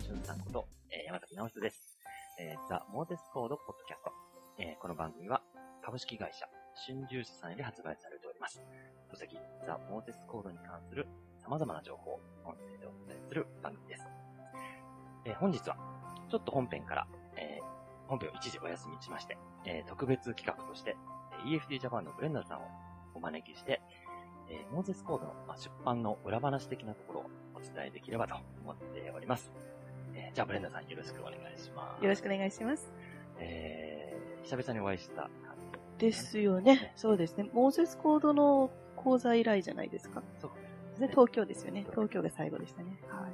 しゅんさんこと、山崎直人です。ザ・モーゼスコードポッドキャスト。この番組は株式会社春秋社さんより発売されております。書籍ザ・モーゼスコードに関する様々な情報を音声でお伝えする番組です。本日はちょっと本編から、本編を一時お休みしまして、特別企画として EFD ジャパンのブレンダーさんをお招きして、モーゼスコードの出版の裏話的なところをお伝えできればと思っております。じゃあブレンダーさんよろしくお願いします。 よろしくお願いします。 久々にお会いした感じですよね。そうですね。モーゼスコードの講座以来じゃないですか。 そうですね。東京ですよね。東京が最後でしたね。 はい。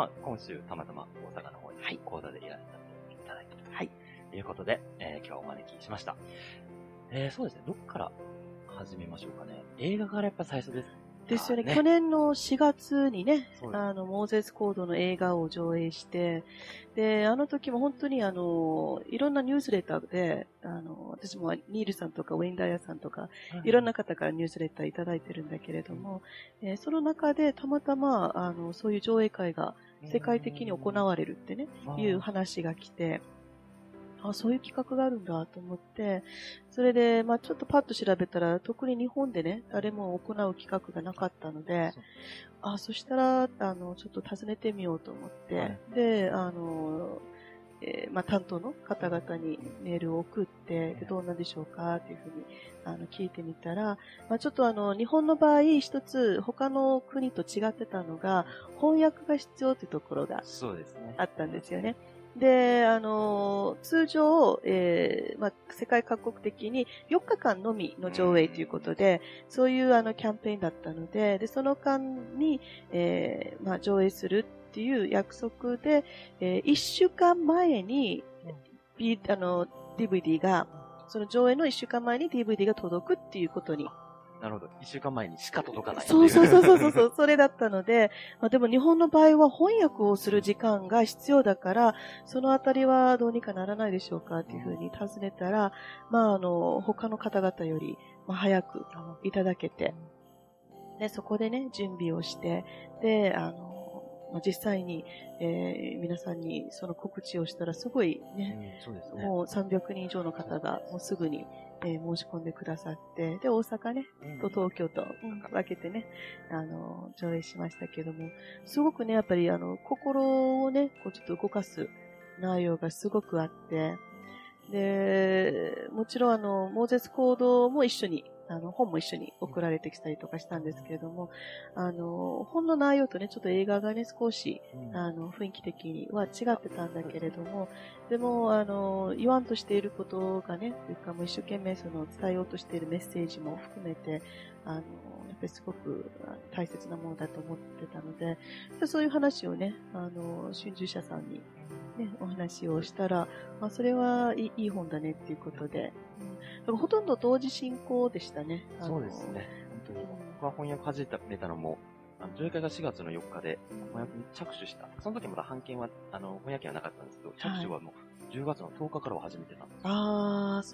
今週たまたま大阪の方に講座でいらっしゃっていただいたということで、今日はお招きしました。そうですね。どっから始めましょうかね。映画からやっぱ最初です。 ですよね。去年の4月にね、モーゼスコードの映画を上映して、で、あの時も本当にいろんなニュースレターで、私もニールさんとかウェインダイヤさんとか、いろんな方からニュースレターいただいてるんだけれども、その中でたまたま、そういう上映会が世界的に行われるってね、いう話が来て、そういう企画があるんだと思って、それで、ちょっとパッと調べたら、特に日本でね、誰も行う企画がなかったので、そしたら、ちょっと訪ねてみようと思って、で、担当の方々にメールを送って、でどうなんでしょうかっていうふうに、聞いてみたら、ちょっと日本の場合、一つ他の国と違ってたのが、翻訳が必要というところがあったんですよね。で、通常、世界各国的に4日間のみの上映ということで、そういうキャンペーンだったので、その間に、上映するっていう約束で、1週間前に、DVD が、その上映の1週間前に DVD が届くっていうことに。 なるほど。1週間前にしか届かない。 そう。それだったので、でも日本の場合は翻訳をする時間が必要だから、そのあたりはどうにかならないでしょうかっていうふうに尋ねたら、他の方々より、早くいただけて、で、そこでね、準備をして、で、実際に、皆さんにその告知をしたらすごいね、 そうですね。 もう300人以上の方がもうすぐに、申し込んでくださって、で、大阪ね、と東京と分けてね、上映しましたけども、すごくね、やっぱり心をね、こうちょっと動かす内容がすごくあって、で、もちろんモーゼスコードも一緒に、本も一緒に送られてきたりとかしたんですけれども、本の内容とね、ちょっと映画がね、少し、雰囲気的には違ってたんだけれども、でも、言わんとしていることがね、というかもう一生懸命その伝えようとしているメッセージも含めて、やっぱりすごく大切なものだと思ってたので、そういう話をね、春秋社さんにね、お話をしたら、それはいい本だねっていうことで、ほとんど同時進行でしたね。 そうですね。本当に。僕は翻訳始めたのも、上映会が4月の4日で翻訳に着手した。その時まだ版権は、翻訳はなかったんですけど、着手はもう10月の10日からは始めてたんです。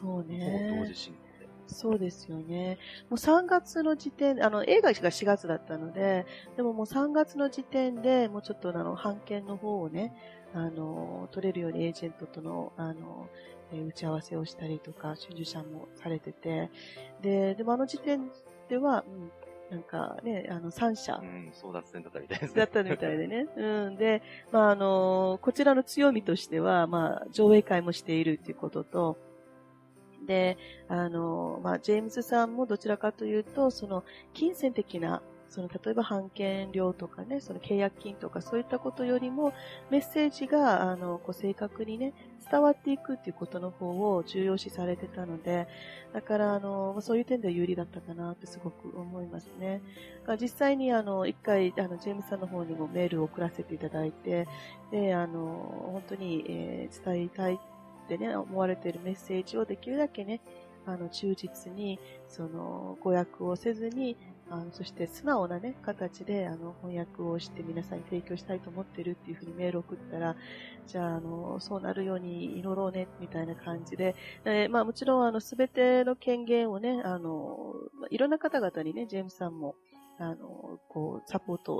そうね。 ほぼ同時進行で。 そうですよね。もう3月の時点、映画が4月だったので、でももう3月の時点で、もうちょっと版権の方をね、取れるようにエージェントとの、打ち合わせをしたりとか、春秋社もされてて、でも時点では、なんかね、3社。 争奪戦だったみたいですね。 だったみたいでね。で、こちらの強みとしては、上映会もしているということと、で、ジェームズさんもどちらかというと、その、金銭的な、例えば版権料とかね、その契約金とかそういったことよりも、メッセージが、正確にね、伝わっていくっていうことの方を重要視されてたので、だから、そういう点では有利だったかなってすごく思いますね。実際に、一回、ジェームズさんの方にもメールを送らせていただいて、で、本当に、伝えたいってね、思われているメッセージをできるだけね、忠実に、誤訳をせずに、そして素直なね、形で、翻訳をして皆さんに提供したいと思ってるっていうふうにメールを送ったら、じゃあ、そうなるように祈ろうね、みたいな感じで、もちろん、すべての権限をね、いろんな方々にね、ジェームスさんも、サポートを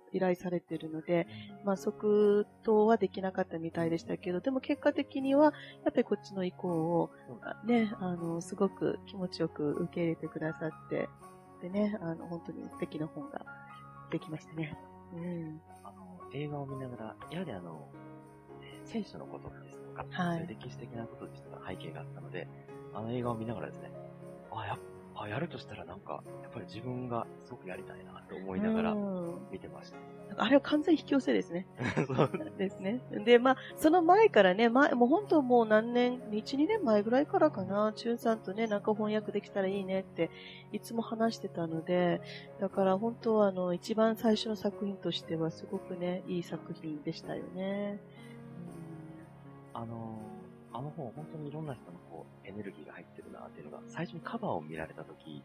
依頼されているので、まあ、即答はできなかったみたいでしたけど、でも結果的には、やっぱりこっちの意向を、ね、すごく気持ちよく受け入れてくださって、でね、本当に素敵な本ができましたね。うん。 映画を見ながら、やはり聖書のことですとか、 はい、 そういう歴史的なことですとか背景があったので、映画を見ながらですね、やるとしたらなんか、やっぱり自分がすごくやりたいなと思いながら見てました。 あれは完全引き寄せですね。 そうですね。で、まあ、その前からね、もう本当もう何年、1、2年前ぐらいからかな、チュンさんとね、なんか翻訳できたらいいねって、いつも話してたので、だから本当は一番最初の作品としてはすごくね、いい作品でしたよね。 本、本当にいろんな人のエネルギーが入ってるなっていうのが、最初にカバーを見られたとき、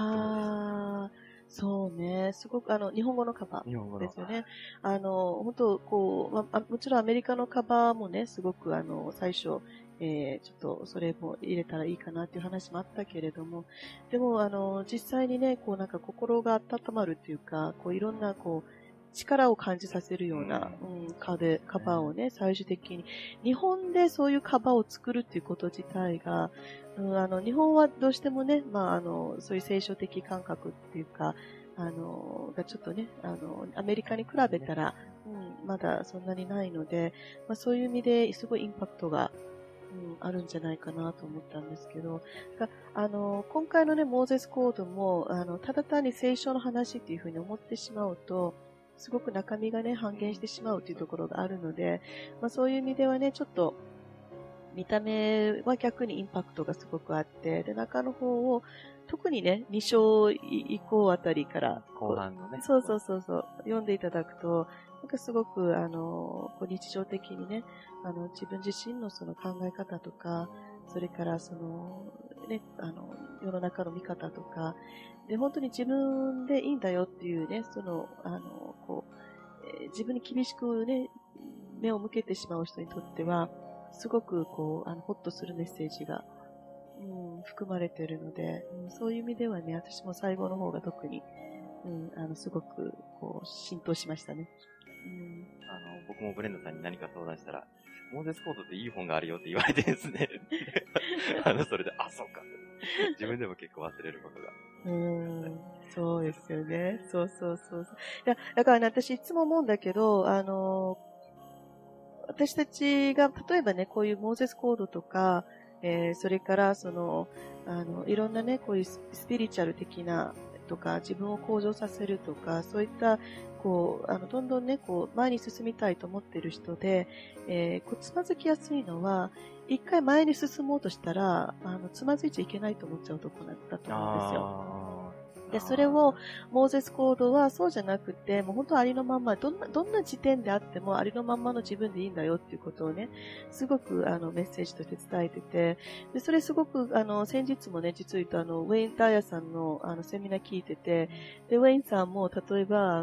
そうね。すごく、日本語のカバーですよね。本当、もちろんアメリカのカバーもね、すごく、最初、ちょっと、それも入れたらいいかなっていう話もあったけれども、でも、実際にね、なんか心が温まるっていうか、いろんな、力を感じさせるような、カバーをね、最終的に。日本でそういうカバーを作るっていうこと自体が、日本はどうしてもね、そういう聖書的感覚っていうか、がちょっとね、アメリカに比べたら、まだそんなにないので、そういう意味ですごいインパクトが、あるんじゃないかなと思ったんですけど、今回のね、モーゼスコードも、ただ単に聖書の話っていうふうに思ってしまうと、すごく中身がね、半減してしまうというところがあるので、そういう意味ではね、ちょっと、見た目は逆にインパクトがすごくあって、で、中の方を、特にね、2章以降あたりから、 後半のね。 そう、読んでいただくと、なんかすごく、日常的にね、自分自身のその考え方とか、それからね、世の中の見方とか、で、本当に自分でいいんだよっていうね、自分に厳しくね、目を向けてしまう人にとっては、すごくほっとするメッセージが、含まれているので、そういう意味ではね、私も最後の方が特に、すごく浸透しましたね。 僕もブレンドさんに何か相談したら、モーゼスコードっていい本があるよって言われてですね。それで、そうか。自分でも結構忘れることが。 そうですよね。そう。いや、だからね、私いつも思うんだけど、私たちが、例えばね、こういうモーゼスコードとか、それから、いろんなね、こういうスピリチュアル的な、とか、自分を向上させるとか、そういった、どんどんね、前に進みたいと思っている人で、つまずきやすいのは、一回前に進もうとしたら、つまずいちゃいけないと思っちゃうところだと思うんですよ。で、それを、モーゼスコードはそうじゃなくて、もう本当ありのまんま、どんな時点であってもありのまんまの自分でいいんだよっていうことをね、すごくメッセージとして伝えてて、で、それすごく先日もね、実を言うとウェイン・ダイヤさんのセミナー聞いてて、で、ウェインさんも例えば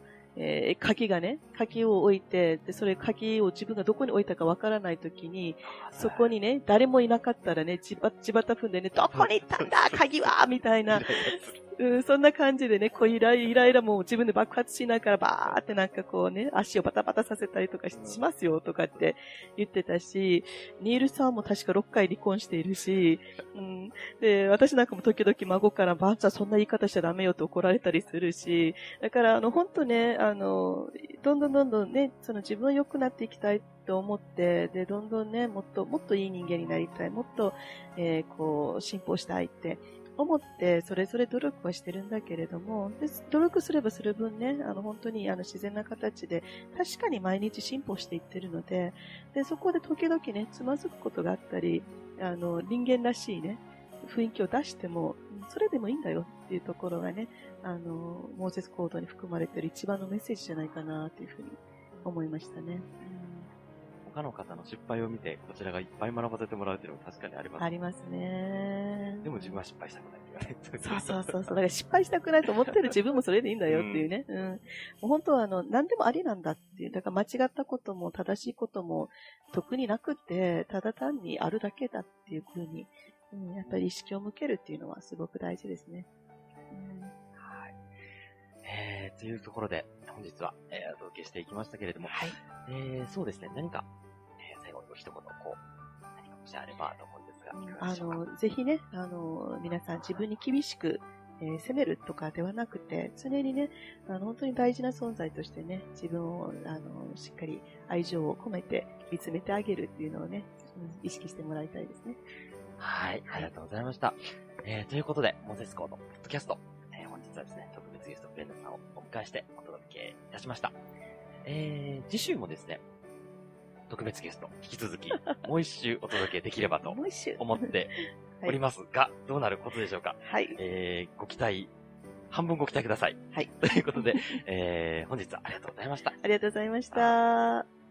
鍵を置いて、で、それ鍵を自分がどこに置いたかわからないときに、そこにね、誰もいなかったらね、ちばた踏んでね、どこに行ったんだ鍵はみたいな、そんな感じでね、イライラも自分で爆発しながらバーってなんか足をバタバタさせたりとかしますよとかって言ってたし、ニールさんも確か6回離婚しているし、で、私なんかも時々孫からばあちゃんそんな言い方しちゃダメよって怒られたりするし、だから本当ね、どんどんね、自分良くなっていきたいと思って、で、どんどんね、もっといい人間になりたい、もっと、進歩したいって思って、それぞれ努力はしてるんだけれども、で努力すればする分ね、本当に自然な形で、確かに毎日進歩していってるので、で、そこで時々ね、つまずくことがあったり、人間らしいね、雰囲気を出しても、それでもいいんだよっていうところがね、モーゼスコードに含まれている一番のメッセージじゃないかなというふうに思いましたね。 他の方の失敗を見て、こちらがいっぱい学ばせてもらうっていうのも確かにあります。 ありますね。 でも自分は失敗したくないって言われて。そう。だから失敗したくないと思ってる自分もそれでいいんだよっていうね。もう本当は何でもありなんだっていう。だから間違ったことも正しいことも特になくて、ただ単にあるだけだっていうふうに、やっぱり意識を向けるっていうのはすごく大事ですね。 はい。 というところで、本日は、お届けしていきましたけれども、 はい。 そうですね、何か、最後に一言、何かもしあればと思うんですが、いかがでしょうか。 ぜひね、皆さん自分に厳しく、責めるとかではなくて、常にね、本当に大事な存在としてね、自分を、しっかり愛情を込めて見つめてあげるっていうのをね、意識してもらいたいですね。 はい、ありがとうございました。ということで、モーゼスコードポッドキャスト、本日はですね、特別ゲストブレンダさんをお迎えしてお届けいたしました。次週もですね、特別ゲスト、引き続き、もう一週お届けできればと思っておりますが、どうなることでしょうか。 はい。 ご期待、半分ご期待ください。 はい。 ということで、本日はありがとうございました。 ありがとうございました。